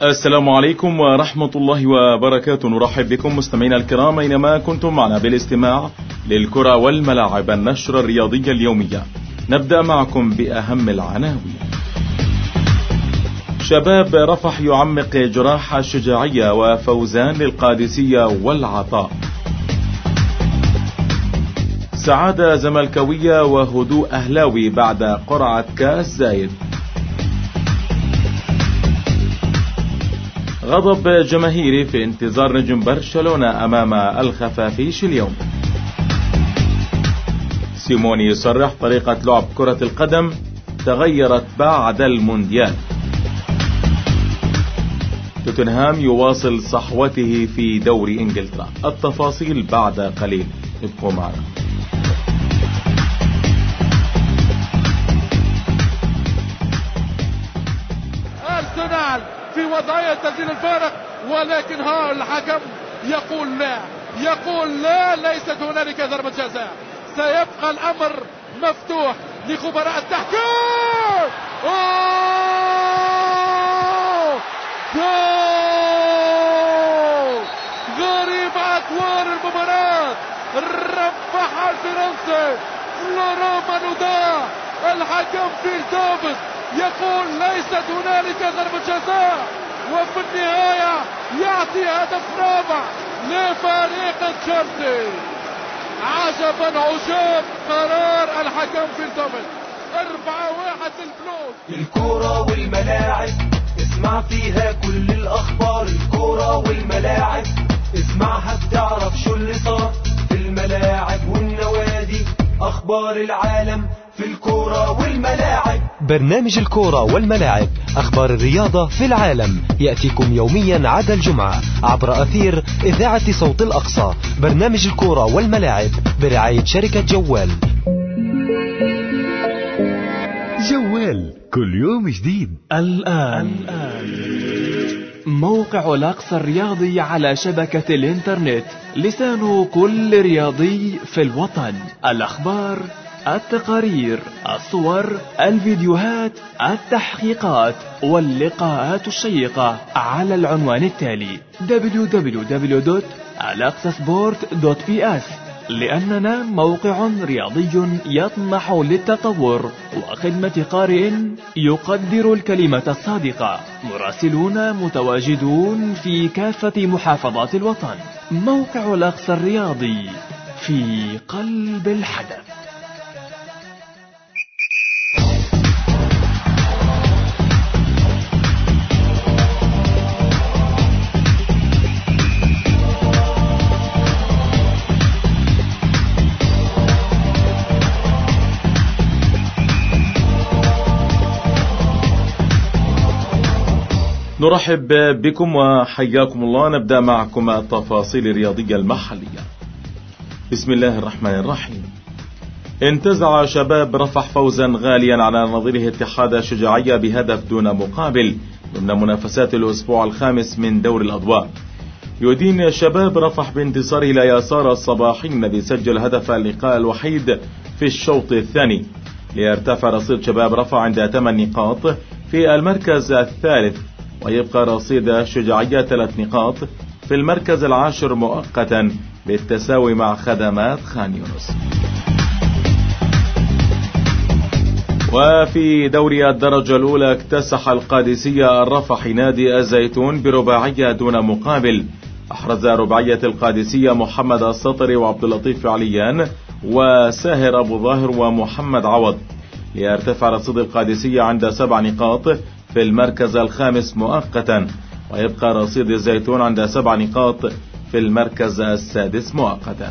السلام عليكم ورحمة الله وبركاته. نرحب بكم مستمعينا الكرام أينما كنتم معنا بالاستماع للكرة والملاعب، النشرة الرياضية اليومية. نبدأ معكم بأهم العناوين. شباب رفح يعمق جراح الشجاعية وفوزان للقادسية والعطاء. سعادة زملكاوية وهدوء أهلاوي بعد قرعة كاس زايد. غضب جماهيري في انتظار نجم برشلونة أمام الخفافيش اليوم. سيموني يصرح طريقة لعب كرة القدم تغيرت بعد المونديال. توتنهام يواصل صحوته في دوري إنجلترا. التفاصيل بعد قليل، ابقوا معنا. أرسنال في وضعية تسجيل الفارق، ولكن ها الحكم يقول لا ليست هنالك ضربة جزاء. سيبقى الأمر مفتوح لخبراء التحكيم. جول! غريب أطوار المباراة، رفعها الفرنسي فلوران مانودا. الحكم في ثابت يقول ليست هنالك ضربة جزاء، وفي النهاية يعطي هدف رابع لفريق تشيلسي. عجبا عجاب قرار الحكم في ثابت. 4-1 للبلوز. الكرة والملاعب اسمع فيها كل الأخبار. الكرة والملاعب اسمعها بتعرف شو اللي صار في الملاعب والنوادي. أخبار العالم في الكرة والملاعب. برنامج الكرة والملاعب، أخبار الرياضة في العالم، يأتيكم يوميا عدا الجمعة عبر أثير إذاعة صوت الأقصى. برنامج الكرة والملاعب برعاية شركة جوال. جوال كل يوم جديد. الآن موقع الأقصى الرياضي على شبكة الإنترنت، لسان كل رياضي في الوطن. الأخبار، التقارير، الصور، الفيديوهات، التحقيقات واللقاءات الشيقة على العنوان التالي: www.alaqsasport.ps. لأننا موقع رياضي يطمح للتطور وخدمة قارئ يقدر الكلمة الصادقة. مراسلون متواجدون في كافة محافظات الوطن. موقع الأقصى الرياضي في قلب الحدث. نرحب بكم وحياكم الله. نبدأ معكم التفاصيل الرياضية المحلية. بسم الله الرحمن الرحيم. انتزع شباب رفح فوزا غاليا على نظيره اتحاد الشجاعية بهدف دون مقابل ضمن منافسات الأسبوع الخامس من دور الأضواء. يدين شباب رفح بانتصاره إلى يسار الصباحي الذي سجل هدف اللقاء الوحيد في الشوط الثاني، ليرتفع رصيد شباب رفح عند 8 نقاط في المركز الثالث، ويبقى رصيد الشجاعية 3 نقاط في المركز العاشر مؤقتا بالتساوي مع خدمات خان يونس. وفي دوري الدرجة الأولى اكتسح القادسية الرفحي نادي الزيتون برباعية دون مقابل. أحرز رباعية القادسية محمد السطري وعبد اللطيف عليان وساهر أبو ظاهر ومحمد عوض، ليرتفع رصيد القادسية عند 7 نقاط في المركز الخامس مؤقتا، ويبقى رصيد الزيتون عند 7 نقاط في المركز السادس مؤقتا.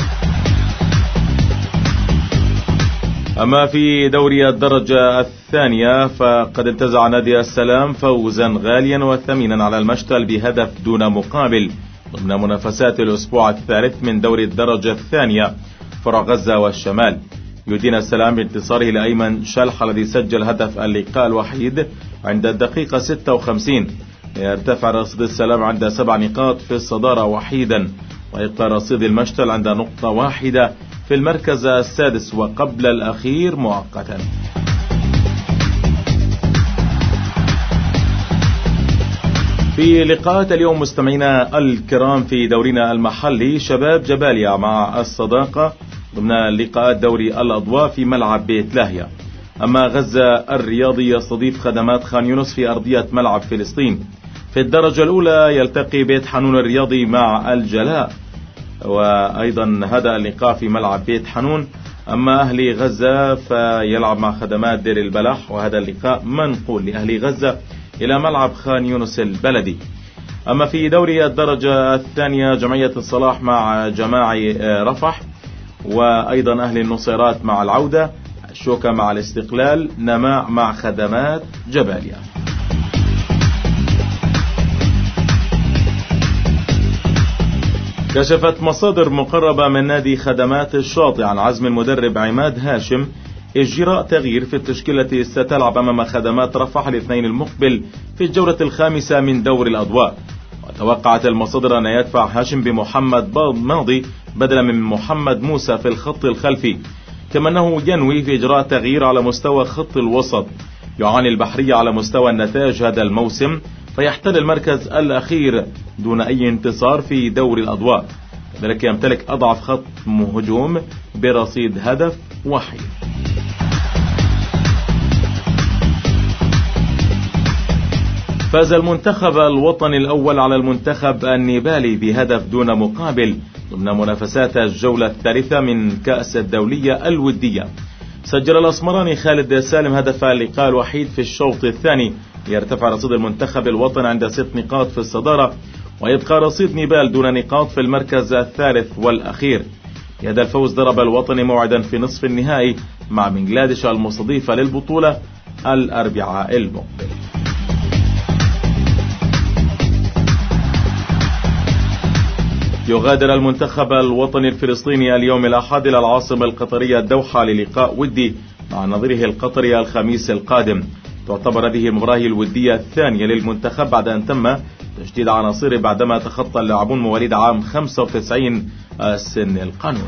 أما في دوري الدرجة الثانية فقد انتزع نادي السلام فوزا غاليا وثمينا على المشتل بهدف دون مقابل ضمن منافسات الأسبوع الثالث من دوري الدرجة الثانية فرع غزة والشمال. يدين السلام بانتصاره لأيمن شلح الذي سجل هدف اللقاء الوحيد عند الدقيقة 56، ليرتفع رصيد السلام عند 7 نقاط في الصدارة وحيدا، ويبقى رصيد المشتل عند نقطة واحدة في المركز السادس وقبل الأخير مؤقتا. في لقاءات اليوم مستمعينا الكرام في دورنا المحلي، شباب جباليا مع الصداقة ضمن لقاءات دوري الأضواء في ملعب بيت لاهيا. أما غزة الرياضي يستضيف خدمات خان يونس في أرضية ملعب فلسطين. في الدرجة الأولى يلتقي بيت حنون الرياضي مع الجلاء، وأيضا هذا اللقاء في ملعب بيت حنون. أما أهلي غزة فيلعب مع خدمات دير البلح، وهذا اللقاء منقول لأهلي غزة إلى ملعب خان يونس البلدي. أما في دوري الدرجة الثانية جمعية الصلاح مع جماعي رفح، وأيضا أهل النصيرات مع العودة، الشوكة مع الاستقلال، نماع مع خدمات جباليا. كشفت مصادر مقربة من نادي خدمات الشاطئ عن عزم المدرب عماد هاشم إجراء تغيير في التشكيلة التي ستلعب أمام خدمات رفح الاثنين المقبل في الجولة الخامسة من دور الأضواء. وتوقعت المصادر أن يدفع هاشم بمحمد ماضي بدلا من محمد موسى في الخط الخلفي، كما أنه ينوي في إجراء تغيير على مستوى خط الوسط. يعاني البحرية على مستوى النتائج هذا الموسم، فيحتل المركز الأخير دون أي انتصار في دور الأضواء، كذلك يمتلك أضعف خط هجوم برصيد هدف وحيد. فاز المنتخب الوطني الأول على المنتخب النيبالي بهدف دون مقابل ضمن منافسات الجولة الثالثة من كأس الدولية الودية. سجل الأسمراني خالد سالم هدف اللقاء الوحيد في الشوط الثاني، ليرتفع رصيد المنتخب الوطني عند 6 نقاط في الصدارة، ويبقى رصيد نيبال دون نقاط في المركز الثالث والأخير. بهذا الفوز ضرب الوطني موعدا في نصف النهائي مع بنغلاديش المستضيفة للبطولة الأربعاء المقبل. يغادر المنتخب الوطني الفلسطيني اليوم الأحد إلى العاصمة القطرية الدوحة للقاء ودي مع نظيره القطري الخميس القادم. تعتبر هذه المباراة الودية الثانية للمنتخب بعد أن تم تجديد عناصره بعدما تخطى اللاعبون مواليد عام 95 السن القانوني.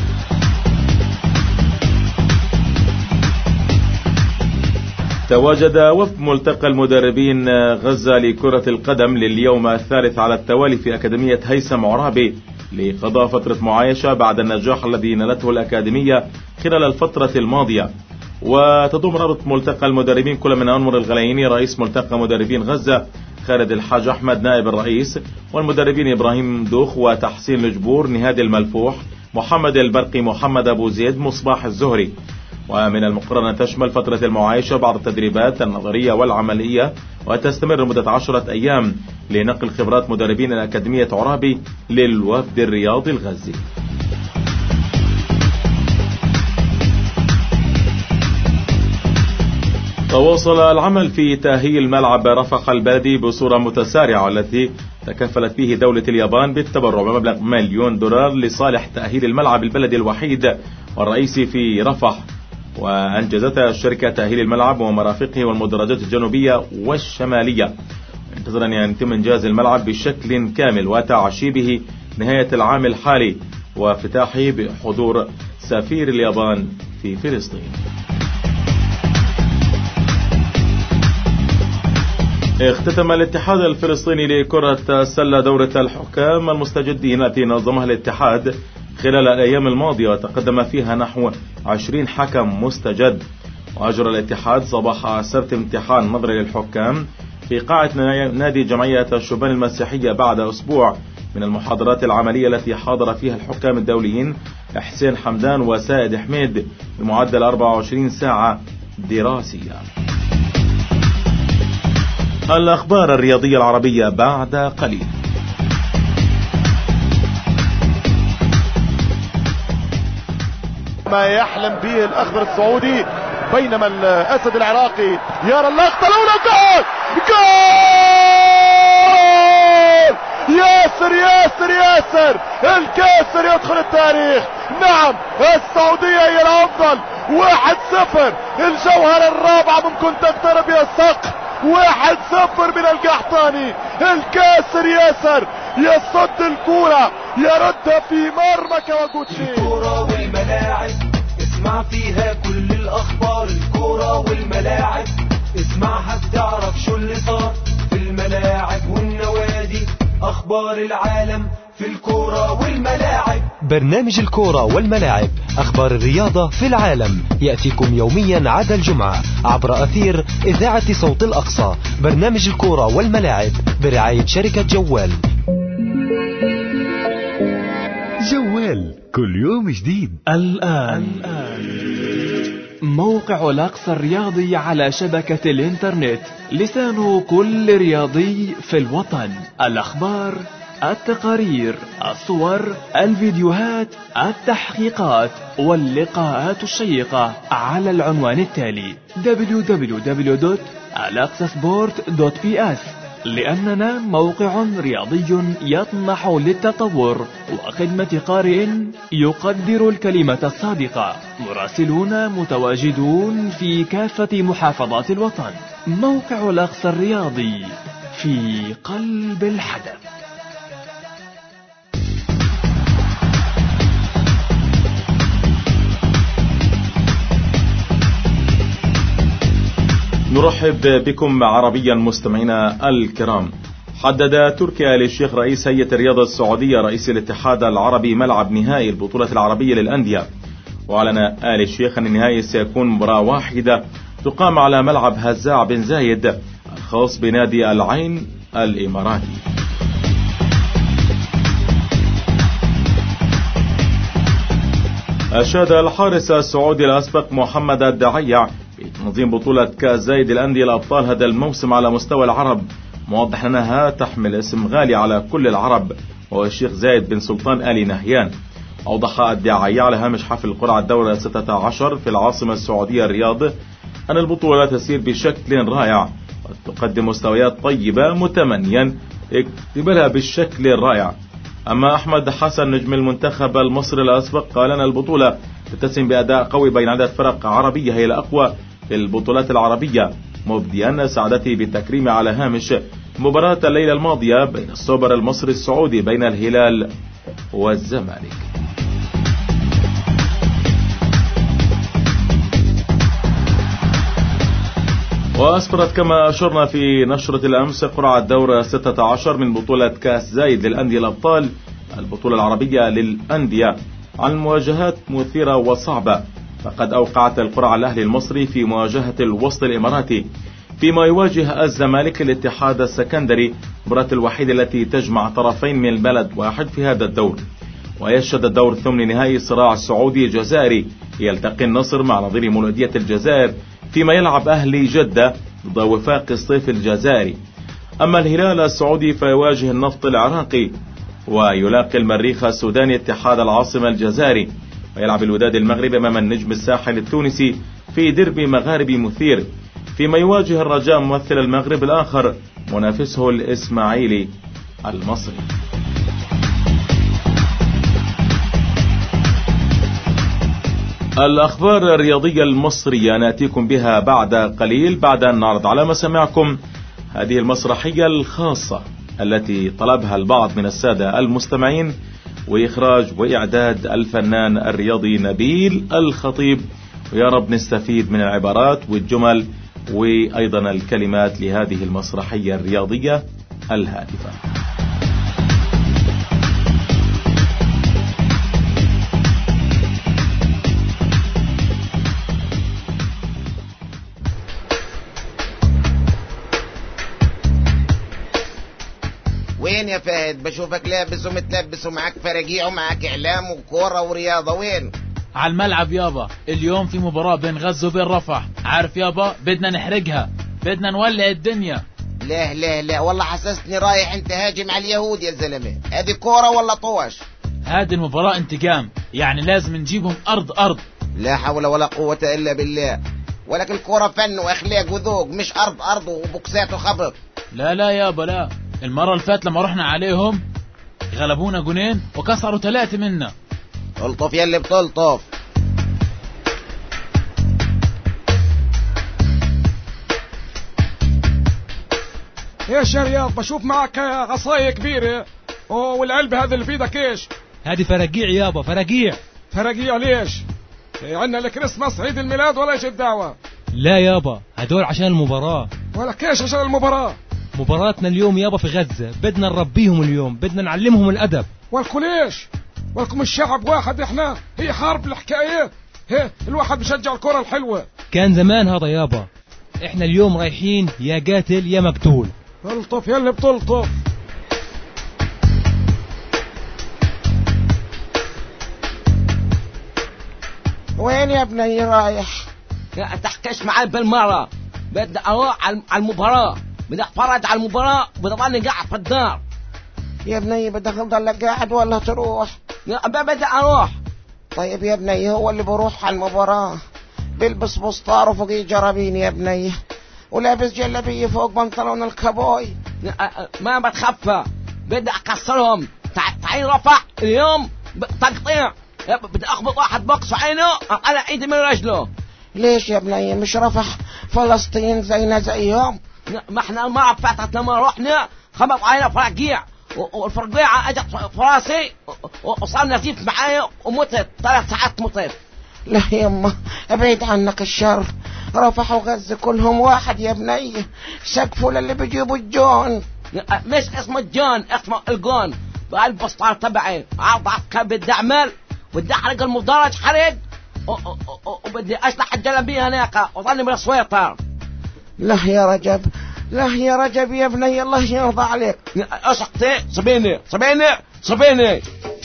تواجد وفد ملتقى المدربين غزة لكرة القدم لليوم الثالث على التوالي في أكاديمية هيثم عرابي لقضاء فترة معايشة بعد النجاح الذي نالته الأكاديمية خلال الفترة الماضية. وتضم رابط ملتقى المدربين كل من أنور الغلييني رئيس ملتقى مدربين غزة، خالد الحاج أحمد نائب الرئيس، والمدربين إبراهيم دوخ وتحسين الجبور، نهاد الملفوح، محمد البرقي، محمد أبو زيد، مصباح الزهري. ومن المقرر أن تشمل فترة المعايشة بعض التدريبات النظرية والعملية، وتستمر مدة 10 أيام لنقل خبرات مدربين الأكاديمية عرابي للوفد الرياضي الغزي. تواصل العمل في تأهيل ملعب رفح البلدي بصورة متسارعة، التي تكفلت به دولة اليابان بالتبرع بمبلغ $1,000,000 لصالح تأهيل الملعب البلدي الوحيد والرئيسي في رفح. وأنجزت الشركة تأهيل الملعب ومرافقه والمدرجات الجنوبية والشمالية، انتظر أن يتم إنجاز الملعب بشكل كامل وتعشيبه نهاية العام الحالي وافتتاحه بحضور سفير اليابان في فلسطين. اختتم الاتحاد الفلسطيني لكرة السلة دورة الحكام المستجدين التي نظمها الاتحاد خلال الأيام الماضية، وتقدم فيها نحو 20 حكم مستجد. وأجرى الاتحاد صباح السبت امتحان نظري للحكام في قاعة نادي جمعية الشبان المسيحية بعد أسبوع من المحاضرات العملية التي حاضر فيها الحكام الدوليين حسين حمدان وسائد حميد بمعدل 24 ساعة دراسية. الأخبار الرياضية العربية بعد قليل. ما يحلم به الأخضر السعودي، بينما الأسد العراقي يرى اللقطة الأولى. جول جول ياسر ياسر ياسر الكاسر يدخل التاريخ. نعم السعودية هي الأفضل. 1-0 الجوهرة الرابعة ممكن تقترب يا الصقر. 1-0 من القحطاني. الكاسر ياسر يصد الكرة يردها في مرمى كواغوتشي. الكرة والملاعب اسمع فيها كل الأخبار. الكرة والملاعب اسمعها بتعرف شو اللي صار في الملاعب والنوادي. أخبار العالم في الكورة والملاعب. برنامج الكورة والملاعب، أخبار الرياضة في العالم، يأتيكم يوميا عدا الجمعة عبر أثير إذاعة صوت الأقصى. برنامج الكورة والملاعب برعاية شركة جوال. جوال كل يوم جديد. الآن موقع الأقصى الرياضي على شبكة الإنترنت، لسان كل رياضي في الوطن. الأخبار، التقارير، الصور، الفيديوهات، التحقيقات واللقاءات الشيقة على العنوان التالي www.alaqsasport.ps. لأننا موقع رياضي يطمح للتطور وخدمة قارئ يقدر الكلمة الصادقة. مراسلون متواجدون في كافة محافظات الوطن. موقع الأقصى الرياضي في قلب الحدث. نرحب بكم عربيا مستمعينا الكرام. حدد تركي آل الشيخ رئيس هيئة الرياضة السعودية رئيس الاتحاد العربي ملعب نهائي البطولة العربية للأندية. وأعلن آل الشيخ أن النهائي سيكون مباراة واحدة تقام على ملعب هزاع بن زايد الخاص بنادي العين الإماراتي. أشاد الحارس السعودي الأسبق محمد الدعيع بتنظيم بطولة كأس زايد الأندية الأبطال هذا الموسم على مستوى العرب، موضح أنها تحمل اسم غالي على كل العرب وهو الشيخ زايد بن سلطان آل نهيان. أوضح الدعيع على هامش حفل قرعة الدورة 16 في العاصمة السعودية الرياض أن البطولة تسير بشكل رائع وتقدم مستويات طيبة، متمنيا اكتمالها بالشكل الرائع. أما أحمد حسن نجم المنتخب المصري الأسبق قال أن البطولة تتسم بأداء قوي بين عدة فرق عربية هي الأقوى في البطولات العربية، مبديا سعادته بالتكريم على هامش مباراة الليلة الماضية بين السوبر المصري السعودي بين الهلال والزمالك. وأسفرت كما أشرنا في نشرة الأمس قرعة الدورة 16 من بطولة كأس زايد للأندية الأبطال البطولة العربية للأندية عن مواجهات مثيرة وصعبة. فقد أوقعت القرعة الأهلي المصري في مواجهة الوسط الإماراتي فيما يواجه الزمالك الاتحاد السكندري، المباراة الوحيدة التي تجمع طرفين من بلد واحد في هذا الدور. ويشهد الدور الثمن نهائي صراع سعودي جزائري يلتقي النصر مع نظير مولودية الجزائر، فيما يلعب أهلي جدة ضد وفاق الصيف الجزائري. أما الهلال السعودي فيواجه النفط العراقي، ويلاقي المريخ السوداني اتحاد العاصمة الجزائري، ويلعب الوداد المغرب أمام النجم الساحل التونسي في ديربي مغاربي مثير، فيما يواجه الرجاء ممثل المغرب الآخر منافسه الإسماعيلي المصري. الأخبار الرياضية المصرية نأتيكم بها بعد قليل، بعد أن نعرض على مسامعكم هذه المسرحية الخاصة التي طلبها البعض من السادة المستمعين، وإخراج وإعداد الفنان الرياضي نبيل الخطيب. ويا رب نستفيد من العبارات والجمل وأيضا الكلمات لهذه المسرحية الرياضية الهادفة. وين يا فهد؟ بشوفك لابس ومتلبس ومعك فراجيع ومعك إعلام وكورة ورياضة. وين؟ على الملعب يابا. اليوم في مباراة بين غزة وبين رفح. عارف يابا، بدنا نحرقها، بدنا نولع الدنيا. لا لا لا والله حسستني رايح انت هاجم على اليهود يا زلمة. هذه كورة ولا طوش؟ هذه المباراة انتقام، يعني لازم نجيبهم أرض. لا حول ولا قوة إلا بالله. ولكن الكورة فن وأخلاق وذوق، مش أرض وبوكسات وخبط. لا يابا لا. المرة اللي فاتت لما رحنا عليهم غلبونا 2 وكسروا 3 منا. الطف يلي بتلطف. ايش يا رياض؟ بشوف معك عصاية كبيرة والعلبة هذا اللي في ايدك ايش؟ هذه فراجيع يابا، فراجيع ليش؟ عندنا الكريسماس عيد الميلاد ولا ايش الدعوة؟ لا يابا، هدول عشان المباراة. ولا كيش عشان المباراة؟ مباراتنا اليوم يابا في غزة، بدنا نربيهم اليوم، بدنا نعلمهم الأدب. والكليش ولكم الشعب واحد، احنا هي حرب الحكاية، هي الواحد بشجع الكرة الحلوة. كان زمان هذا يابا، احنا اليوم رايحين يا قاتل يا مقتول. الطف يا اللي بتلطف. وين يا ابني رايح؟ تحكيش معي بالمرة، بدي اروح على المباراة، بدي اتفرج على المباراة، بدي اضلني قاعد في الدار. يا ابني بدك تضلك قاعد ولا تروح؟ بدي اروح. طيب يا ابني هو اللي بروح على المباراة بيلبس بسطار وفوقيه جرابين يا ابني، ولابس جلابية فوق بنطلون الكابوي. ما بتخفى، بدي اكسرهم. تعال رفع اليوم تقطيع، بدي اخبط واحد بوكس عينه اقلع ايدي من رجله. ليش يا ابني مش رفح فلسطين زينا زيهم؟ ما احنا المرة فاتت لما رحنا خبط علينا فرقيع، والفرقيعة اجت فراسي وصار نزيف معايا ومتت 3 ساعات متت. لا يما ابعد عنك الشر، رفح وغزة كلهم واحد يا ابني، سقفوا للي بيجيبوا الجون. مش اسمه الجون، اسمه الجون. بالبسطار تبعي عرض عسكر بدي اعمل، بدي احرق المدرج حرق، وبدي اشلح الجلابيه هناك وظني من السويطر. لا يا رجب، لا يا رجب يا ابني الله يرضى عليك. اشقتي صبيني صبيني صبيني.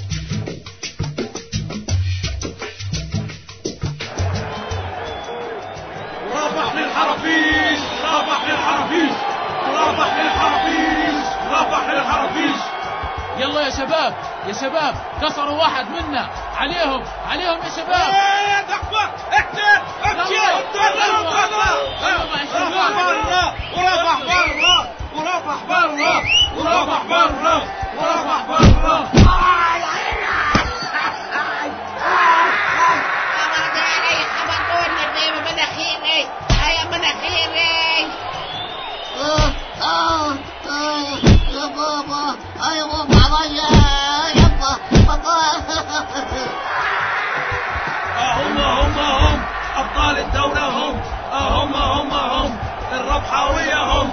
رابح للحرافيش، رابح للحرافيش، رابح للحرافيش، رابح للحرافيش. يلا يا شباب يا شباب، كسروا واحد منا، عليهم عليهم يا شباب. دقبة اكتب ورابح برا ورابح برا ورابح برا ورابح برا ورابح برا. يا بابا يا بابا يا بابا. هم أبطال الدولة، هم الربحاوية، هم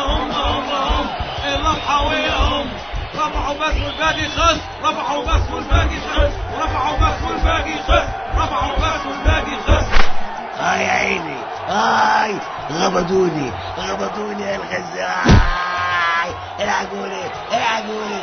الربحاوية، هم ربحوا بس والباقي خس، ربحوا بس والباقي خس، ربحوا بس والباقي خس، ربحوا بس والباقي خس. يا عيني غبطوني يا الغزة، العقوني عليهم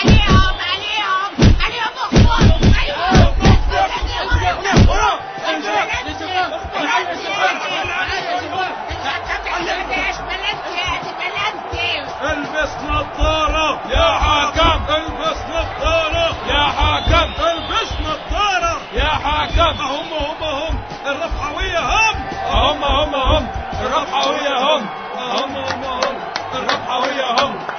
البس نظارة يا حاكم، البس نظارة يا حاكم، البس نظارة يا حاكم. هم الربحاوية، هم الربحاوية، هم الربحاوية،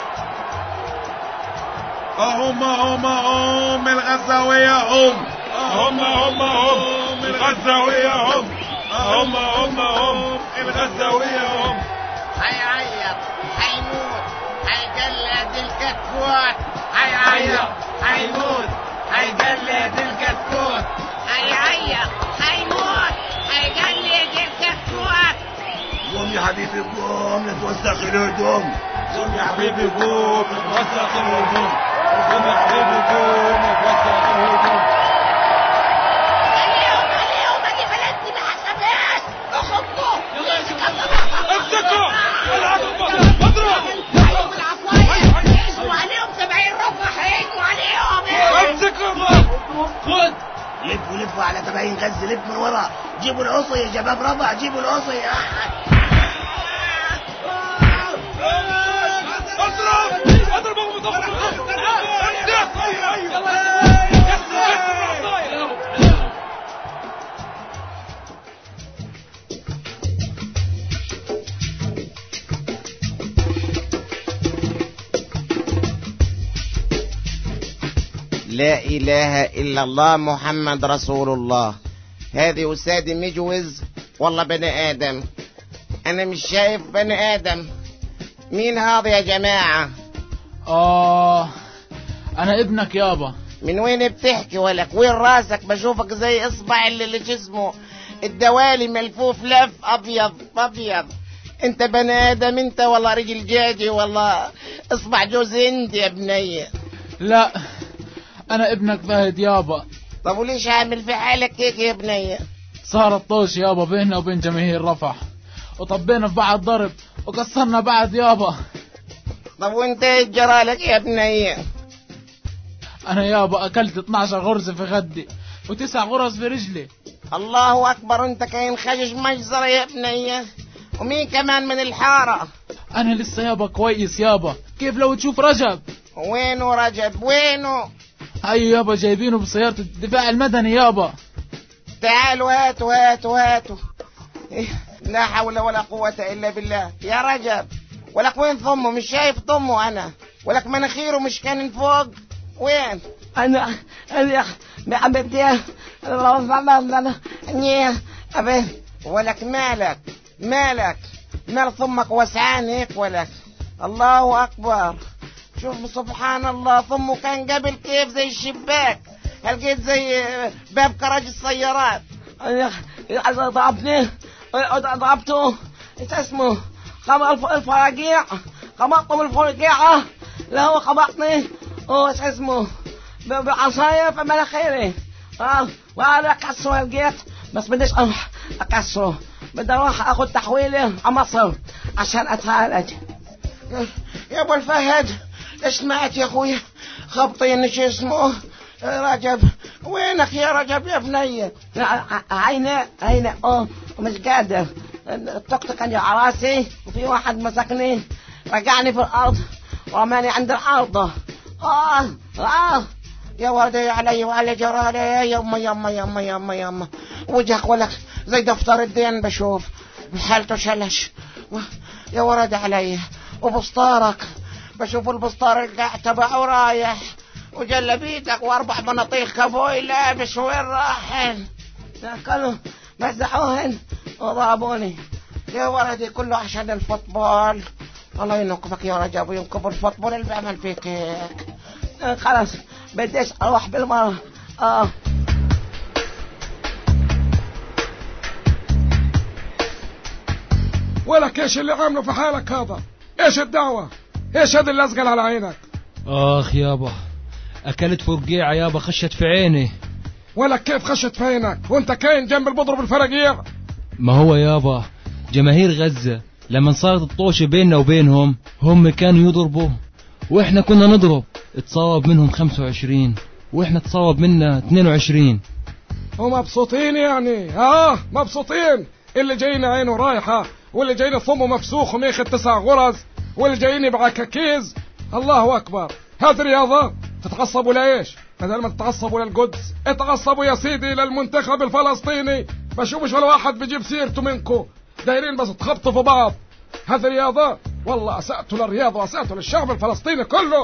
هم الغزاوية، هم الغزاوية، هم الغزاوية، هم. هيعيط هيموت هيجلد الكتكوت، هيعيط هيموت هيجلد الكتكوت، هيعيط هيموت هيجلد الكتكوت. قوم يا حبيبي قوم نتوسخ الهدوم، قوم يا حبيبي قوم نتوسخ الهدوم، قوم يا حبيبي قوم نتوسخ الهدوم. عليهم اجي بلدي ما حسبهاش، اخبطوا امسكوا العقبة اضرب. عليهم العصاية هيجوا عليهم 70 رفح، هيجوا عليهم. امسكوا خد. لفوا على 70 غز، لف من ورا، جيبوا العصي يا شباب، ربع جيبوا العصي. لا إله إلا الله محمد رسول الله. هذه أستاذ مجوز والله بني آدم، أنا مش شايف بني آدم. مين هذا يا جماعة؟ أنا ابنك يابا. من وين بتحكي ولك؟ وين راسك؟ بشوفك زي إصبع اللي جسمه الدوالي ملفوف لف أبيض. انت بني ادم انت والله، رجل جاجي والله، اصبع جوز انت يا بنية. لا انا ابنك فهد يابا. طب وليش عامل في حالك هيك يا بنية؟ صارت طوش يابا بيننا وبين جماهير رفح، وطبينا في بعض ضرب وكسرنا بعض يابا. طب وانت ايش جرالك يا بنية؟ انا يابا اكلت 12 غرزة في خدي و9 غرز في رجلي. الله اكبر، انت كاين خجج مجزرة يا بنية. ومين كمان من الحارة؟ انا لسه يابا كويس يابا. كيف لو تشوف رجب؟ وينه رجب وينه؟ ايوه يابا جايبينه بسيارة الدفاع المدني يابا. تعالوا هاتوا. لا حول ولا قوة الا بالله. يا رجب ولك وين ضمه؟ مش شايف ضمه انا. ولك مناخيره مش كان فوق؟ وين؟ انا بدي ولك مالك مال ضمك وسعان هيك ولك؟ الله اكبر، شوف سبحان الله، ضمه كان قبل كيف زي الشباك، لقيت زي باب كراج السيارات. ضربته اسمه الفراقيع، خبطته بالفرقيعة. لا هو خبطني اسمه بعصاية في مناخيري. وانا اكسره لقيت، بس بديش اكسره، بدي اروح اخذ تحويلي على مصر عشان اتعالج. يا ابو الفهد ايش سمعت يا اخوي؟ خبطين شو اسمه رجب. وينك يا رجب يا بنية؟ عيني مش قادر. التوك كان على راسي وفي واحد مسكني رجعني في الارض ورماني عند الارض. يا ولدي علي وعلى جرالي. يما وجهك ولك زي دفتر الدين بشوف، حالته شلش. يا ولدي علي. وبسطارك بشوف البسطار القاع تبعه رايح، وجلبيتك واربع بناطيل كابوي لابس. وين راحن؟ كانوا مزحوهن وضربوني. يا ولدي كله عشان الفوتبول. الله ينقبك يا رجب وينقب الفوتبول اللي بيعمل فيك هيك. خلاص بديش اروح بالمرة. ولك ايش اللي عامله في حالك هذا؟ ايش الدعوة؟ ايش هذا اللي ازقل على عينك؟ اخ يابا اكلت فرقيعة يابا، خشت في عيني. ولك كيف خشت في عينك وانت كاين جنب البضرب الفرقيع؟ ما هو يابا جماهير غزة لما صارت الطوشة بيننا وبينهم، هم كانوا يضربوا واحنا كنا نضرب. اتصاب منهم 25 واحنا اتصاب منا 22. ومبسوطين يعني؟ مبسوطين. اللي جايين عينه رايحة، واللي جايين ثمه مفسوخ وميخد 9 غرز، واللي جايين بعكاكيز. الله اكبر، هذه رياضة؟ تتعصبوا لايش؟ بدل ما تتعصبوا للقدس اتعصبوا يا سيدي للمنتخب الفلسطيني. بشوفش ولا واحد بيجيب سيرته منكم، دايرين بس تخبطوا في بعض. هذه رياضة؟ والله اسأتوا للرياضة واسأتوا للشعب الفلسطيني كله.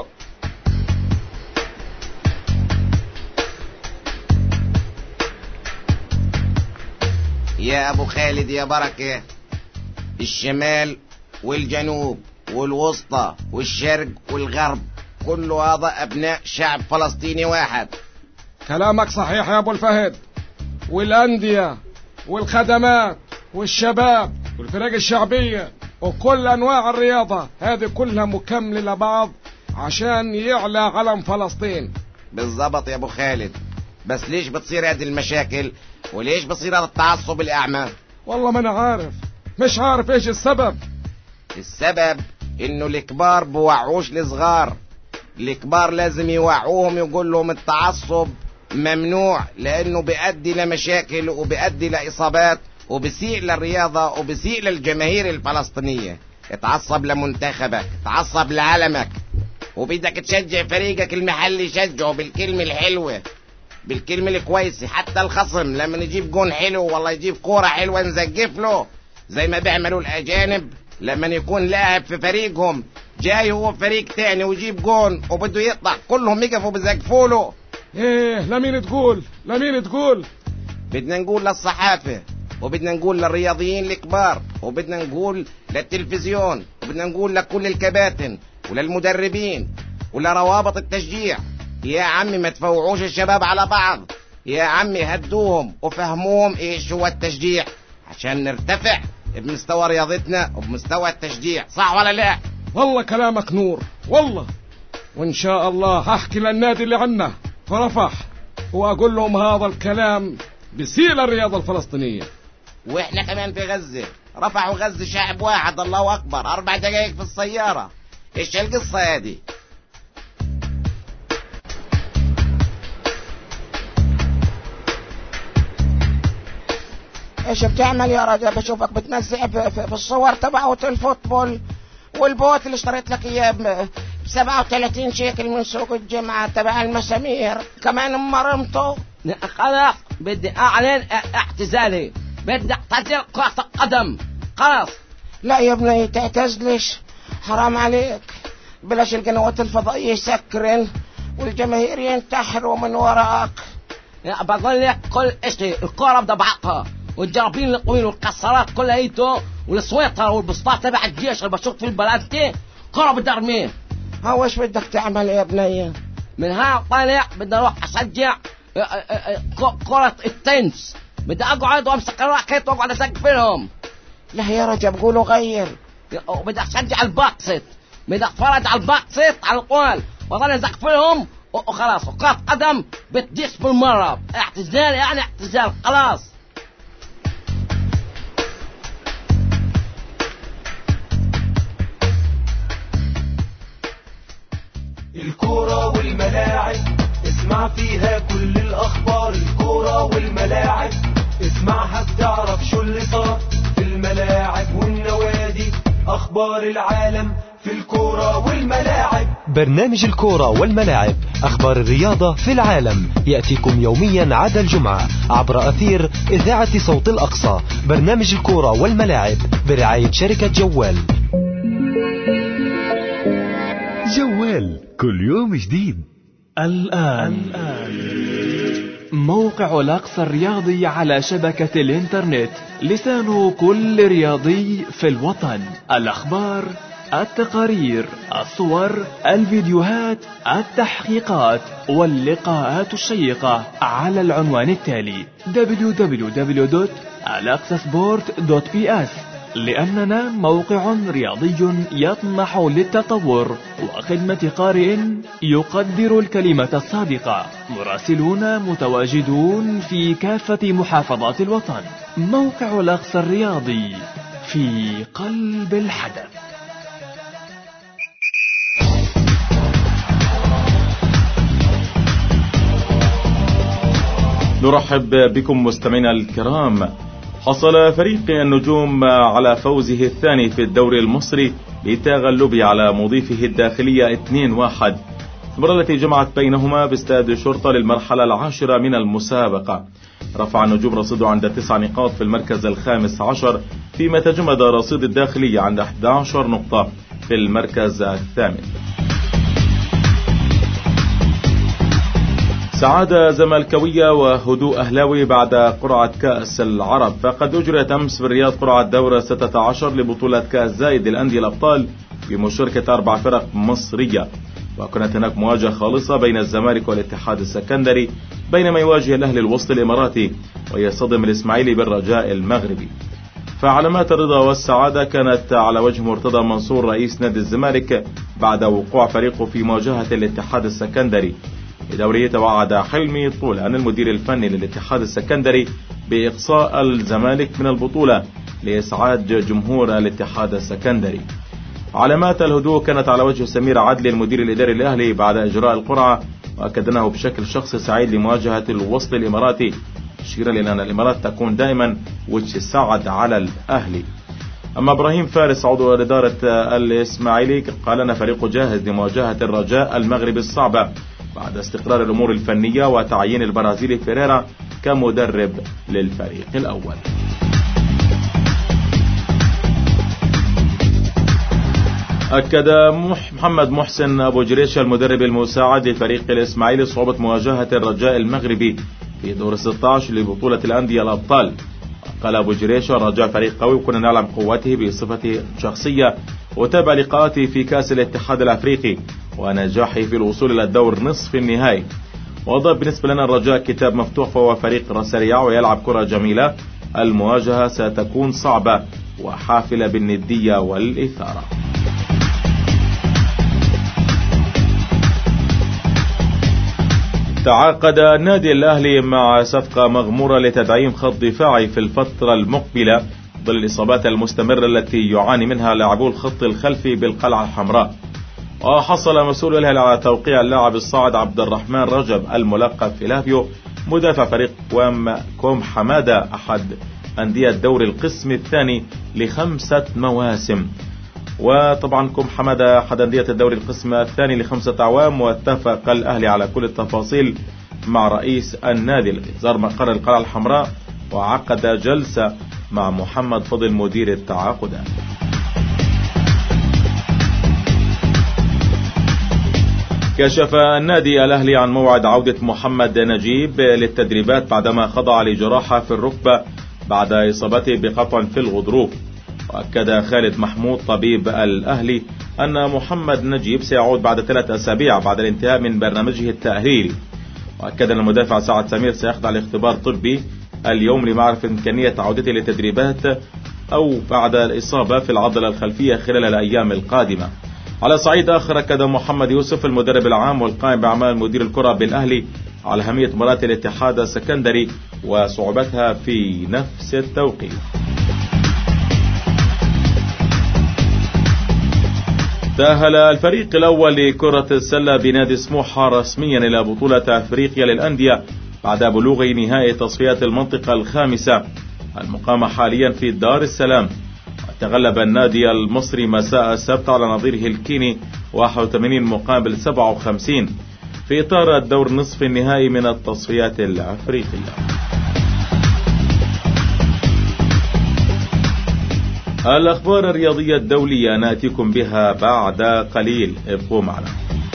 يا ابو خالد يا بركة، الشمال والجنوب والوسطى والشرق والغرب كل هذا ابناء شعب فلسطيني واحد. كلامك صحيح يا ابو الفهد. والاندية والخدمات والشباب والفرق الشعبية وكل انواع الرياضة هذه كلها مكملة لبعض عشان يعلى علم فلسطين. بالضبط يا ابو خالد. بس ليش بتصير هذه المشاكل وليش بصير هذا التعصب الاعمى؟ والله ما انا عارف، مش عارف ايش السبب. السبب انه الكبار بوعوش الصغار. الكبار لازم يوعوهم، يقول لهم التعصب ممنوع، لانه بيؤدي لمشاكل وبيؤدي لاصابات وبسيء للرياضة وبسيء للجماهير الفلسطينية. اتعصب لمنتخبك، اتعصب لعلمك، وبدك تشجع فريقك المحلي شجعه بالكلمة الحلوة بالكلمة الكويسة. حتى الخصم لما يجيب جون حلو والله يجيب كورة حلوة نزقف له، زي ما بيعملوا الأجانب لما يكون لاعب في فريقهم جاي هو فريق تاني ويجيب جون وبده يطلع كلهم يقفوا بزقفوا له. ايه لمين تقول؟ بدنا نقول للصحافة، وبدنا نقول للرياضيين الكبار، وبدنا نقول للتلفزيون، وبدنا نقول لكل الكباتن وللمدربين ولروابط التشجيع. يا عمي ما تفوعوش الشباب على بعض، يا عمي هدوهم وفهموهم ايش هو التشجيع عشان نرتفع بمستوى رياضتنا وبمستوى التشجيع، صح ولا لا؟ والله كلامك نور والله. وإن شاء الله هحكي للنادي اللي عنا في رفح وأقول لهم هذا الكلام بيسيل الرياضة الفلسطينية. وإحنا كمان في غزة، رفح وغزة شعب واحد، الله أكبر. 4 دقايق في السيارة. إيش القصة هذه؟ ايش بتعمل يا رجل؟ بشوفك بتنزع في الصور تبعت الفوتبول والبوت اللي اشتريت لك اياه ب 37 شيكل من سوق الجمعة تبع المسامير، كمان مرمته. خلاص بدي اعلن اعتزالي، بدي اعتزل كرة القدم خلاص. لا يا ابني تعتزلش، حرام عليك. بلاش القنوات الفضائية يسكرن والجماهير ينتحروا من وراك. بقول لك كل اشي الكرة بدها بعقها، والجرابين القويين والكسرات كلها ايته، والسويطر والبسطات تبع الجيش اللي بشوف في البلانتي كرة بدي ارميه. هو ايش بدك تعمل يا بني؟ من ها طالع بدي اروح اشجع كرة التنس، بدي اقعد وامسك الراكت واقعد اسقفلهم. لا يا رجل بقولوا غير. بدي اشجع الباكست، بدي اتفرج على الباكست على القوال واظل اسقفلهم وخلاص. وكرة قدم بتديس بالمرة. اعتزال يعني اعتزال خلاص. الكورة والملاعب اسمع فيها كل الأخبار. الكورة والملاعب اسمعها بتعرف شو اللي صار في الملاعب والنوادي. أخبار العالم في الكورة والملاعب. برنامج الكورة والملاعب، أخبار الرياضة في العالم، يأتيكم يوميا عدا الجمعة عبر أثير إذاعة صوت الأقصى. برنامج الكورة والملاعب برعاية شركة جوال. جوال كل يوم جديد. الآن موقع الأقصى الرياضي على شبكة الإنترنت، لسان كل رياضي في الوطن. الأخبار، التقارير، الصور، الفيديوهات، التحقيقات واللقاءات الشيقة على العنوان التالي www.alaqsasport.ps. لأننا موقع رياضي يطمح للتطور وخدمة قارئ يقدر الكلمة الصادقة. مراسلون متواجدون في كافة محافظات الوطن. موقع الأقصى الرياضي في قلب الحدث. نرحب بكم مستمعينا الكرام. حصل فريق النجوم على فوزه الثاني في الدوري المصري لتغلبه على مضيفه الداخلية 2-1، المباراة التي جمعت بينهما باستاد الشرطة للمرحلة 10 من المسابقة. رفع النجوم رصيده عند 9 نقاط في المركز 15، فيما تجمد رصيد الداخلية عند 11 نقطة في المركز 8. سعادة زملكاوية وهدوء أهلاوي بعد قرعة كأس العرب. فقد أجرت أمس في الرياض قرعة دورة 16 لبطولة كأس زايد للأندية الأبطال بمشاركة 4 فرق مصرية، وكانت هناك مواجهة خالصة بين الزمالك والاتحاد السكندري، بينما يواجه الأهلي الوسط الإماراتي ويصطدم الإسماعيلي بالرجاء المغربي. فعلامات الرضا والسعادة كانت على وجه مرتضى منصور رئيس نادي الزمالك بعد وقوع فريقه في مواجهة الاتحاد السكندري. بدوري توعد حلمي طولان المدير الفني للاتحاد السكندري بإقصاء الزمالك من البطولة لإسعاد جمهور الاتحاد السكندري. علامات الهدوء كانت على وجه سمير عدلي المدير الإداري الأهلي بعد إجراء القرعة، وأكد أنه بشكل شخصي سعيد لمواجهة الوسط الإماراتي، مشيرا إلى أن الإمارات تكون دائما وجه السعد على الأهلي. أما إبراهيم فارس عضو إدارة الإسماعيلي قال أن فريقه جاهز لمواجهة الرجاء المغربي الصعبة بعد استقرار الأمور الفنية وتعيين البرازيلي فيريرا كمدرب للفريق الأول. أكد محمد محسن أبو جريشة المدرب المساعد لفريق الإسماعيلي صعوبة مواجهة الرجاء المغربي في دور 16 لبطولة الأندية الأبطال. قال أبو جريشة الرجاء فريق قوي وكنا نعلم قوته بصفته شخصية، وتابع لقاءاته في كأس الاتحاد الأفريقي ونجاحه في الوصول إلى الدور نصف النهائي. وأضاف بالنسبة لنا الرجاء كتاب مفتوح، فهو فريق سريع ويلعب كرة جميلة، المواجهة ستكون صعبة وحافلة بالندية والإثارة. تعاقد النادي الأهلي مع صفقة مغمورة لتدعيم خط دفاعي في الفترة المقبلة ضمن الإصابات المستمرة التي يعاني منها لاعبو الخط الخلفي بالقلعة الحمراء. وحصل مسؤول الأهلي على توقيع اللاعب الصاعد عبد الرحمن رجب الملقب فيلافيو مدافع فريق كوم حمادة أحد أندية دوري القسم الثاني ل5 مواسم. وطبعا كوم حمادة أحد أندية الدوري القسم الثاني ل5 أعوام. واتفق الأهلي على كل التفاصيل مع رئيس النادي الذي زار مقر القلعة الحمراء وعقد جلسة مع محمد فضل مدير التعاقدات. كشف النادي الأهلي عن موعد عودة محمد نجيب للتدريبات بعدما خضع لجراحة في الركبة بعد إصابته بقطع في الغضروف. وأكد خالد محمود طبيب الأهلي أن محمد نجيب سيعود بعد 3 أسابيع بعد الانتهاء من برنامجه التأهيلي. وأكد أن المدافع سعد سمير سيخضع لاختبار طبي اليوم لمعرفة إمكانية عودته للتدريبات أو بعد الإصابة في العضلة الخلفية خلال الأيام القادمة. على صعيد آخر أكد محمد يوسف المدرب العام والقائم بأعمال مدير الكرة بالأهلي على أهمية مباراة الاتحاد السكندري وصعوبتها في نفس التوقيت. تأهل الفريق الأول لكرة السلة بنادي سموحة رسميا إلى بطولة أفريقيا للأندية بعد بلوغ نهائي تصفيات المنطقة الخامسة المقامة حاليا في دار السلام. تغلب النادي المصري مساء السبت على نظيره الكيني 81-57 في إطار الدور نصف النهائي من التصفيات الأفريقية. الأخبار الرياضية الدولية نأتيكم بها بعد قليل، ابقوا معنا.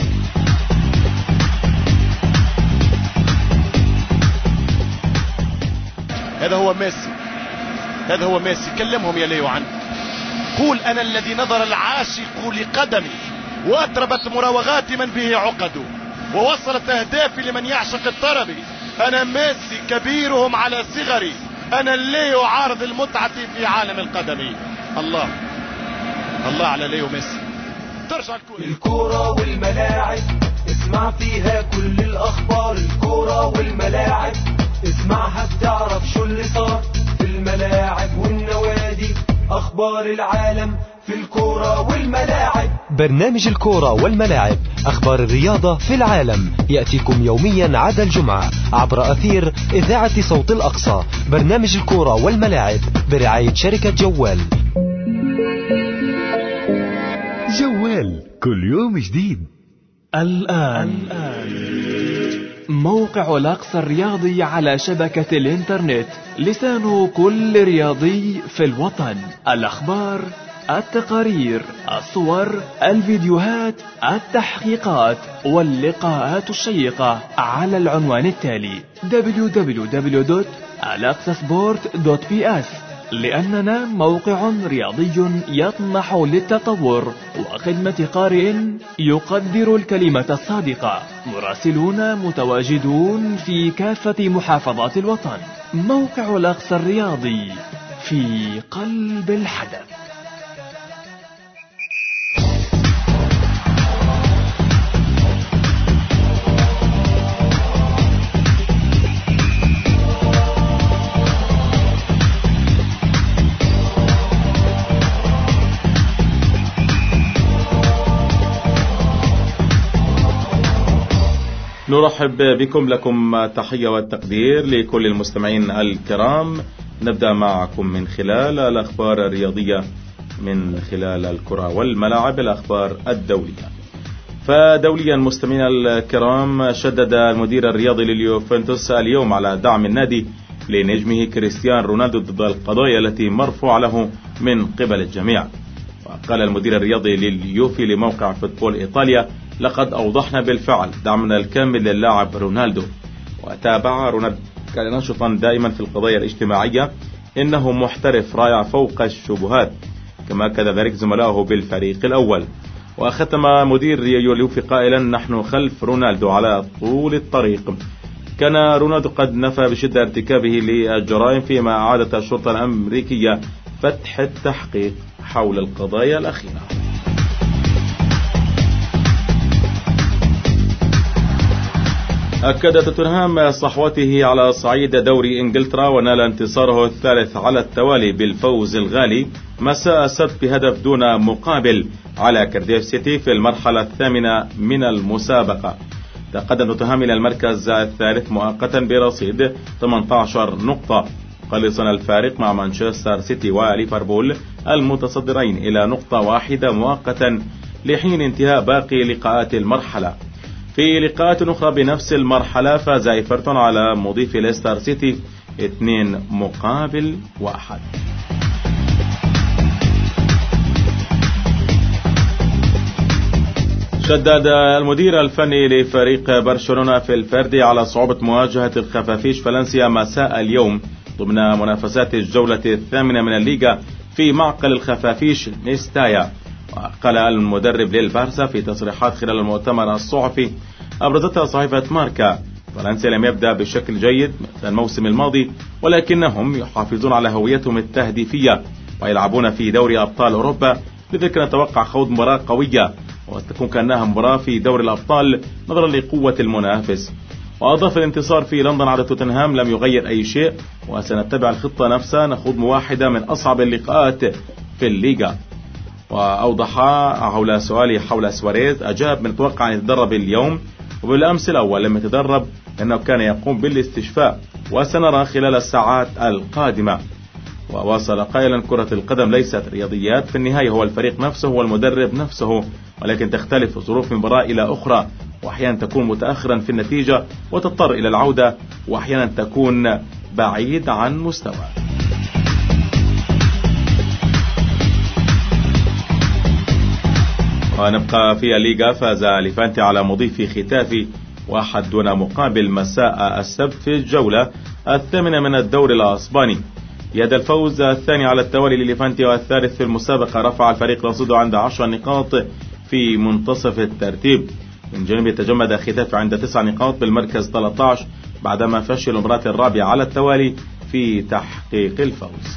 هذا هو ميسي كلمهم يا ليو عنه. قول أنا الذي نظر العاشق لقدمي وأطربت مراوغات من به عقده ووصلت أهدافي لمن يعشق الطرب. أنا ميسي كبيرهم على صغري، أنا الليو عارض المتعة في عالم القدم. الله على ليو ميسي. ترجع الكورة والملاعب اسمع فيها كل الأخبار. الكورة والملاعب اسمعها بتعرف شو اللي صار في الملاعب والنوادي. أخبار العالم في الكورة والملاعب. برنامج الكورة والملاعب، أخبار الرياضة في العالم، يأتيكم يوميا عدا الجمعة عبر أثير إذاعة صوت الأقصى. برنامج الكورة والملاعب برعاية شركة جوال. جوال كل يوم جديد. الآن موقع الأقصى الرياضي على شبكة الإنترنت، لسان كل رياضي في الوطن. الأخبار، التقارير، الصور، الفيديوهات، التحقيقات واللقاءات الشيقة على العنوان التالي www.alaqsasport.ps. لأننا موقع رياضي يطمح للتطور وخدمة قارئ يقدر الكلمة الصادقة. مراسلون متواجدون في كافة محافظات الوطن. موقع الأقصى الرياضي في قلب الحدث. نرحب بكم، لكم تحية والتقدير لكل المستمعين الكرام. نبدأ معكم من خلال الأخبار الرياضية من خلال الكرة والملاعب، الأخبار الدولية. فدوليا مستمعينا الكرام، شدد المدير الرياضي لليوفنتوس اليوم على دعم النادي لنجمه كريستيانو رونالدو ضد القضايا التي مرفوعة له من قبل الجميع. وقال المدير الرياضي لليوفي لموقع فوتبول إيطاليا: لقد أوضحنا بالفعل دعمنا الكامل للاعب رونالدو. وتابع رونالدو: كان نشطا دائما في القضايا الاجتماعية، إنه محترف رائع فوق الشبهات، كما كان ذلك زملائه بالفريق الأول. وختم مدير اليوفي قائلا: نحن خلف رونالدو على طول الطريق. كان رونالدو قد نفى بشدة ارتكابه للجرائم، فيما أعادت الشرطة الأمريكية فتح التحقيق حول القضايا الأخيرة. أكد توتنهام صحوته على صعيد دوري إنجلترا، ونال انتصاره الثالث على التوالي بالفوز الغالي مساء السبت بهدف دون مقابل على كارديف سيتي في المرحلة الثامنة من المسابقة. تقدم توتنهام إلى المركز الثالث مؤقتا برصيد 18 نقطة، خلصنا الفارق مع مانشستر سيتي وليفربول المتصدرين إلى نقطة واحدة مؤقتا لحين انتهاء باقي لقاءات المرحلة. في لقاءات أخرى بنفس المرحلة فاز إيفرتون على مضيف ليستر سيتي 2-1. شدد المدير الفني لفريق برشلونة في الفردي على صعوبة مواجهة الخفافيش فالنسيا مساء اليوم ضمن منافسات الجولة الثامنة من الليغا في معقل الخفافيش نيستايا. وقال المدرب للبارسا في تصريحات خلال المؤتمر الصحفي أبرزتها صحيفة ماركا: فالنسيا لم يبدأ بشكل جيد مثل الموسم الماضي، ولكنهم يحافظون على هويتهم التهديفية ويلعبون في دوري أبطال أوروبا، لذلك نتوقع خوض مباراة قوية وستكون كأنها مباراة في دوري الأبطال نظرا لقوة المنافس. وأضاف: الانتصار في لندن على توتنهام لم يغير أي شيء، وسنتبع الخطة نفسها، نخوض واحدة من أصعب اللقاءات في الليغا. وأوضح حول سؤالي حول سواريز أجاب: من المتوقع أن يتدرب اليوم، وبالأمس الأول لم يتدرب لأنه كان يقوم بالاستشفاء، وسنرى خلال الساعات القادمة. وواصل قائلا: كرة القدم ليست رياضيات، في النهاية هو الفريق نفسه والمدرب نفسه، ولكن تختلف ظروف من مباراة إلى أخرى، وأحيانا تكون متأخرا في النتيجة وتضطر إلى العودة، وأحيانا تكون بعيد عن مستوى. ونبقى في الليغا. فاز ليفانتي على مضيف ختافي 1 دون مقابل مساء السبت في الجولة الثامنة من الدوري الأسباني. يد الفوز الثاني على التوالي لليفانتي والثالث في المسابقة رفع الفريق رصيده عند 10 نقاط في منتصف الترتيب. من جانب تجمد ختافي عند 9 نقاط بالمركز 13 بعدما فشل المباراة الرابعة على التوالي في تحقيق الفوز.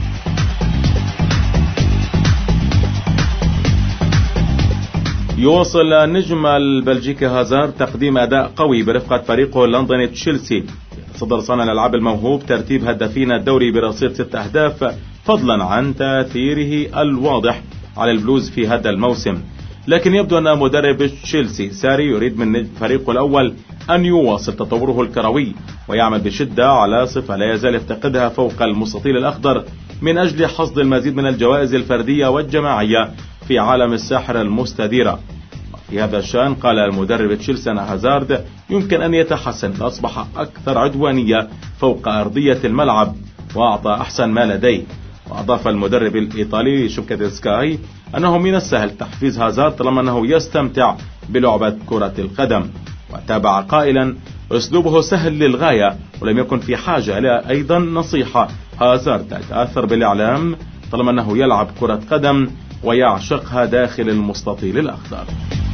يواصل النجم البلجيكي هازارد تقديم أداء قوي برفقة فريقه اللندني تشيلسي، يتصدر صانع الألعاب الموهوب ترتيب هدافين الدوري برصيد 6 أهداف، فضلا عن تأثيره الواضح على البلوز في هذا الموسم. لكن يبدو أن مدرب تشيلسي ساري يريد من فريقه الأول أن يواصل تطوره الكروي ويعمل بشدة على صفة لا يزال يفتقدها فوق المستطيل الأخضر من أجل حصد المزيد من الجوائز الفردية والجماعية في عالم الساحرة المستديرة. في هذا الشأن قال المدرب تشيلسي أن هازارد يمكن أن يتحسن لأصبح أكثر عدوانية فوق أرضية الملعب وأعطى أحسن ما لديه. وأضاف المدرب الإيطالي شوكا سكاي أنه من السهل تحفيز هازارد طالما أنه يستمتع بلعبة كرة القدم، وتابع قائلا: أسلوبه سهل للغاية ولم يكن في حاجة إلى أيضا نصيحة. هازارد يتأثر بالإعلام طالما أنه يلعب كرة قدم ويعشقها داخل المستطيل الأخضر.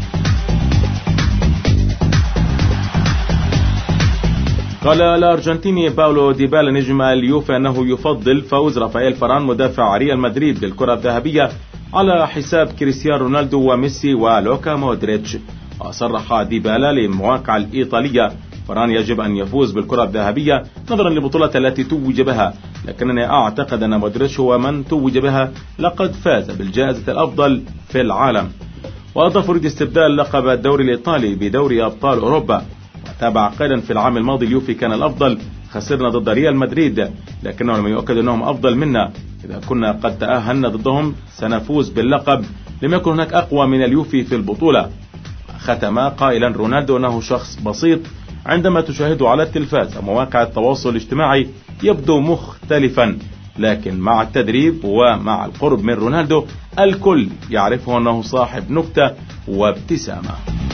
قال الأرجنتيني باولو ديبالا نجم اليوفي أنه يفضل فوز رافائيل فران مدافع ريال مدريد بالكرة الذهبية على حساب كريستيانو رونالدو وميسي ولوكا مودريتش. وصرح ديبالا للمواقع الإيطالية: فران يجب أن يفوز بالكرة الذهبية نظرا للبطولة التي توج بها، لكنني أعتقد أن مودريتش هو من توج بها، لقد فاز بالجائزة الأفضل في العالم. وأضاف: يريد استبدال لقب الدوري الإيطالي بدوري أبطال أوروبا. وتابع قائلا: في العام الماضي اليوفي كان الأفضل، خسرنا ضد ريال مدريد لكنهم لم يؤكد أنهم أفضل منا، إذا كنا قد تأهلنا ضدهم سنفوز باللقب، لم يكن هناك أقوى من اليوفي في البطولة. ختم قائلا رونالدو أنه شخص بسيط، عندما تشاهده على التلفاز ومواقع التواصل الاجتماعي يبدو مختلفا، لكن مع التدريب ومع القرب من رونالدو الكل يعرفه أنه صاحب نكتة وابتسامة.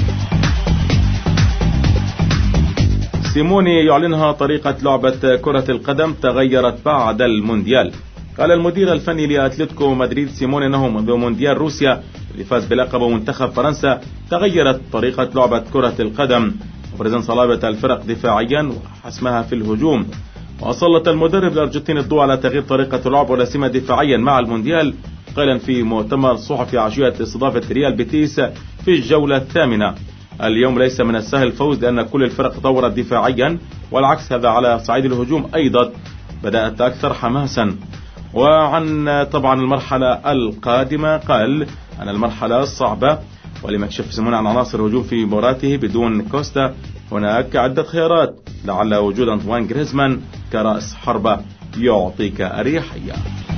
سيموني يعلنها طريقة لعبة كرة القدم تغيرت بعد المونديال. قال المدير الفني لأتلتيكو مدريد سيموني أنه منذ مونديال روسيا اللي فاز بلقب منتخب فرنسا تغيرت طريقة لعبة كرة القدم وفرزا صلابة الفرق دفاعيا وحسمها في الهجوم. وسلط المدرب الأرجنتيني الضوء على تغيير طريقة اللعب ولا سيما دفاعيا مع المونديال، قائلا في مؤتمر صحفي عشية استضافة ريال بيتيس في الجولة الثامنة: اليوم ليس من السهل الفوز لأن كل الفرق طورت دفاعيا، والعكس هذا على صعيد الهجوم أيضا بدأت أكثر حماسا. وعن طبعا المرحلة القادمة قال: أن المرحلة الصعبة ولما كشف سيمون عن عناصر هجوم في مباراته بدون كوستا، هناك عدة خيارات، لعل وجود أنطوان غريزمان كرأس حربة يعطيك أريحية.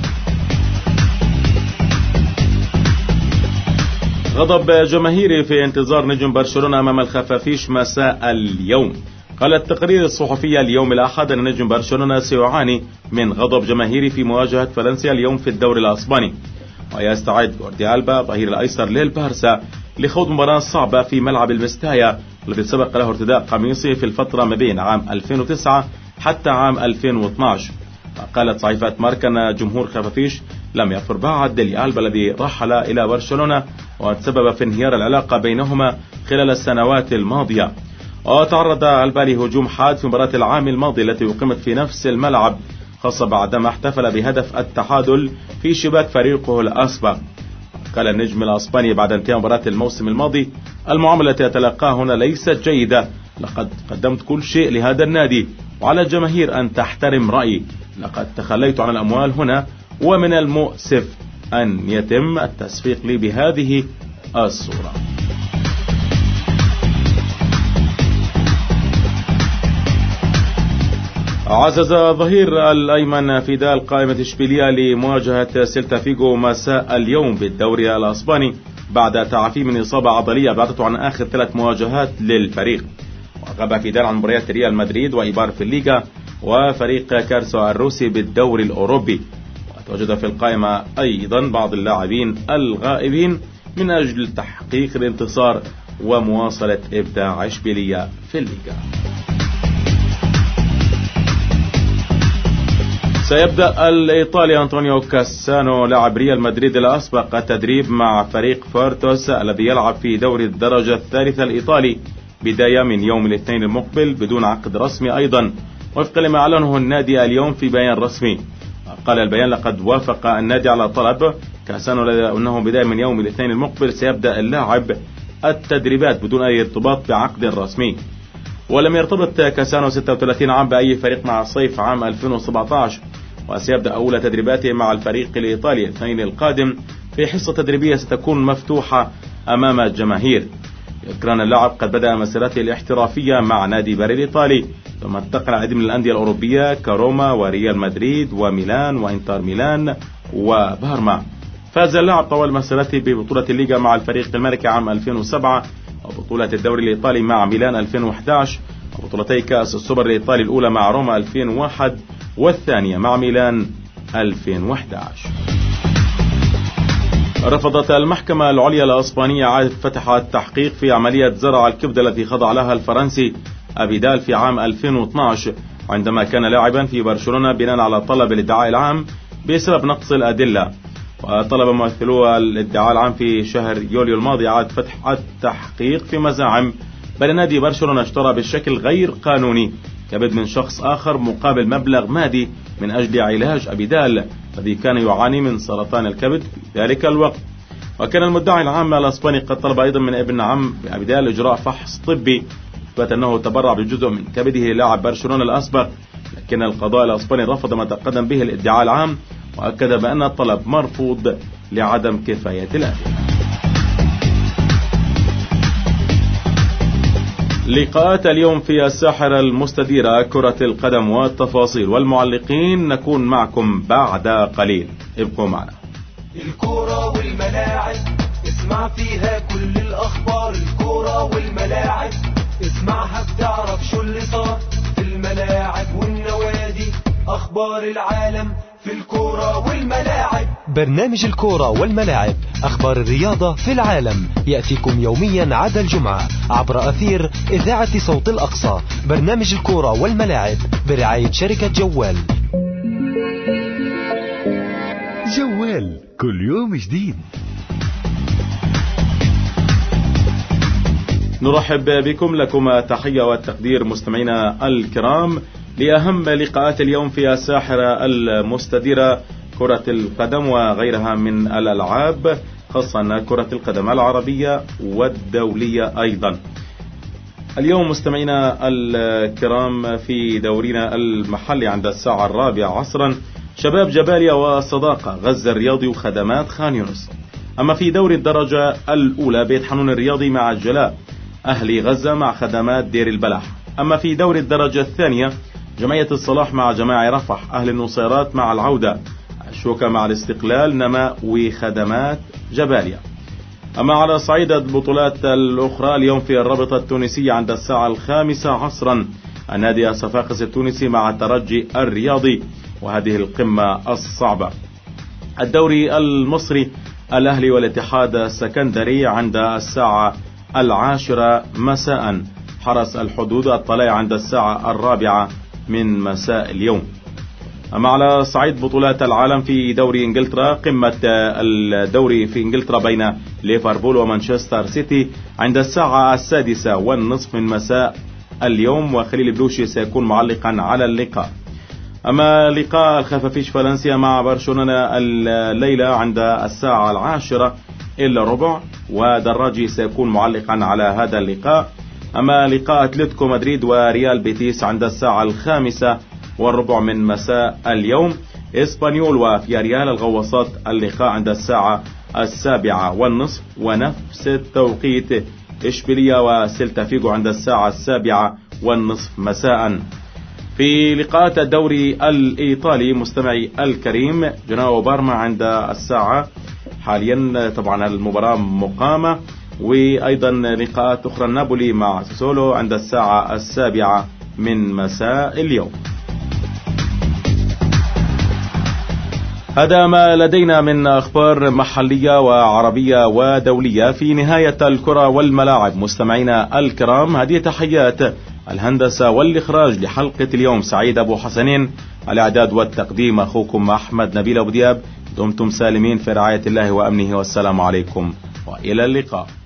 غضب جماهيري في انتظار نجم برشلونة أمام الخفافيش مساء اليوم. قال التقرير الصحفي اليوم الأحد أن نجم برشلونة سيعاني من غضب جماهيري في مواجهة فالنسيا اليوم في الدوري الأسباني، ويستعد جوردي ألبا ظهير الأيسر للبارسا لخوض مباراة صعبة في ملعب المستايا الذي سبق له ارتداء قميصه في الفترة ما بين عام 2009 حتى عام 2012. قالت صحيفة ماركا أن جمهور خفافيش لم يفر بعد لألبا الذي رحل إلى برشلونة وتسبب في انهيار العلاقة بينهما خلال السنوات الماضية. وتعرض ألبا لهجوم حاد في مباراة العام الماضي التي أقيمت في نفس الملعب، خاصة بعدما احتفل بهدف التعادل في شباك فريقه الأسبق. قال النجم الأسباني بعد انتهاء مباراة الموسم الماضي: المعاملة التي أتلقاها هنا ليست جيدة، لقد قدمت كل شيء لهذا النادي وعلى الجماهير أن تحترم رأيي، لقد تخليت عن الأموال هنا، ومن المؤسف أن يتم التسويق لي بهذه الصورة. عزز ظهير الأيمن فيدال قائمة إشبيلية لمواجهة سيلتا فيغو مساء اليوم بالدوري الأسباني بعد تعافيه من إصابة عضلية بعدته عن آخر 3 مواجهات للفريق. وغاب فيدال عن مباريات ريال مدريد وإيبار في الليغا وفريق كارسو الروسي بالدوري الأوروبي. وتواجد في القائمة أيضا بعض اللاعبين الغائبين من أجل تحقيق الانتصار ومواصلة إبداع إشبيلية في الليغا. سيبدأ الإيطالي أنطونيو كاسانو لاعب ريال مدريد الأسبق التدريب مع فريق فورتوس الذي يلعب في دوري الدرجة الثالثة الإيطالي بداية من يوم الاثنين المقبل بدون عقد رسمي أيضا، وفق لما أعلنه النادي اليوم في بيان رسمي. قال البيان: لقد وافق النادي على طلب كاسانو أنه بداية من يوم الاثنين المقبل سيبدأ اللاعب التدريبات بدون أي ارتباط بعقد رسمي. ولم يرتبط كاسانو 36 عام بأي فريق مع صيف عام 2017، وسيبدأ أولى تدريباته مع الفريق الإيطالي الاثنين القادم في حصة تدريبية ستكون مفتوحة أمام الجماهير. كان اللاعب قد بدأ مسيرته الاحترافية مع نادي باري الإيطالي، ثم انتقل العديد من الأندية الأوروبية كروما وريال مدريد وميلان وإنتر ميلان وبارما. فاز اللاعب طوال مسيرته ببطولة الليغا مع الفريق الملكي عام 2007، وبطولة الدوري الإيطالي مع ميلان 2011، وبطولتي كأس السوبر الإيطالي الأولى مع روما 2001 والثانية مع ميلان 2011. رفضت المحكمة العليا الإسبانية إعادة فتح التحقيق في عملية زرع الكبد التي خضع لها الفرنسي أبيدال في عام 2012 عندما كان لاعبا في برشلونة بناء على طلب الادعاء العام بسبب نقص الأدلة. وطلب ممثلو الادعاء العام في شهر يوليو الماضي إعادة فتح التحقيق في مزاعم بأن نادي برشلونة اشترى بشكل غير قانوني كبد من شخص آخر مقابل مبلغ مادي من أجل علاج أبيدال الذي كان يعاني من سرطان الكبد في ذلك الوقت. وكان المدعي العام الإسباني قد طلب أيضا من ابن عم أبيدال إجراء فحص طبي إثبات أنه تبرع بجزء من كبده للاعب برشلونة الأسبق، لكن القضاء الإسباني رفض ما تقدم به الادعاء العام وأكد بأن الطلب مرفوض لعدم كفاية الأدلة. لقاءات اليوم في الساحرة المستديرة كرة القدم والتفاصيل والمعلقين نكون معكم بعد قليل، ابقوا معنا. الكرة والملاعب اسمع فيها كل الأخبار، الكرة والملاعب اسمعها بتعرف شو اللي صار في الملاعب والنوادي، أخبار العالم في الكرة والملاعب. برنامج الكرة والملاعب، أخبار الرياضة في العالم، يأتيكم يوميا عدا الجمعة عبر أثير إذاعة صوت الأقصى. برنامج الكرة والملاعب برعاية شركة جوال. جوال كل يوم جديد. نرحب بكم، لكم تحية والتقدير مستمعينا الكرام لأهم لقاءات اليوم في الساحرة المستديرة كرة القدم وغيرها من الألعاب، خاصة كرة القدم العربية والدولية أيضا. اليوم مستمعينا الكرام في دورينا المحلي عند الساعة 4 عصرا شباب جباليا والصداقة غزة الرياضي وخدمات خان يونس. أما في دوري الدرجة الأولى بيت حنون الرياضي مع الجلاء، أهلي غزة مع خدمات دير البلح. أما في دوري الدرجة الثانية جمعية الصلاح مع جماعي رفح، أهل النصيرات مع العودة، الشوكة مع الاستقلال، نماء وخدمات جباليا. أما على صعيد البطولات الأخرى اليوم في الرابطة التونسية عند الساعة 5 عصرا النادي الصفاقس التونسي مع الترجي الرياضي، وهذه القمة الصعبة. الدوري المصري الأهلي والاتحاد السكندري عند الساعة 10 مساء، حرس الحدود الطلائع عند الساعة 4 من مساء اليوم. أما على صعيد بطولات العالم في دوري إنجلترا، قمة الدوري في إنجلترا بين ليفربول ومانشستر سيتي عند الساعة 6:30 من مساء اليوم، وخليل بلوشي سيكون معلقا على اللقاء. أما لقاء الخفافيش فالنسيا مع برشلونة الليلة عند الساعة 10:15 ودراجي سيكون معلقا على هذا اللقاء. أما لقاء أتلتيكو مدريد وريال بيتيس عند الساعة 5:15 من مساء اليوم. إسبانيول وفياريال الغواصات اللقاء عند الساعة 7:30 ونفس التوقيت إشبيلية وسيلتا فيجو عند الساعة 7:30 مساء. في لقاءات الدوري الإيطالي مستمعي الكريم، جناو بارما عند الساعة حاليا طبعا المباراة مقامة، وأيضا لقاءات أخرى نابولي مع سولو عند الساعة 7 من مساء اليوم. هذا ما لدينا من أخبار محلية وعربية ودولية في نهاية الكرة والملاعب. مستمعينا الكرام، هذه تحيات الهندسة والإخراج لحلقة اليوم سعيد أبو حسنين، الإعداد والتقديم أخوكم أحمد نبيل أبو دياب. دمتم سالمين في رعاية الله وأمنه، والسلام عليكم وإلى اللقاء.